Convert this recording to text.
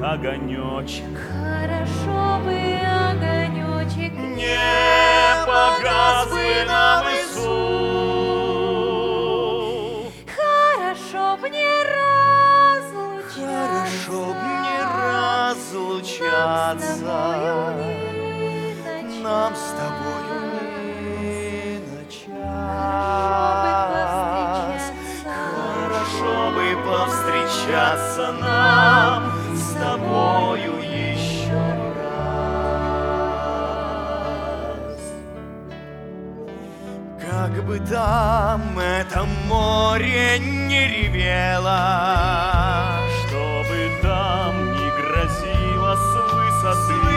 огонечек. Хорошо бы огонечек Не погас бы нам Иисус. Хорошо б не разлучаться. Хорошо б не разлучаться. Нам с тобою ни на час. Хорошо бы повстречаться нам с тобою еще раз. Как бы там это море не ревело, чтобы там не грозило с высоты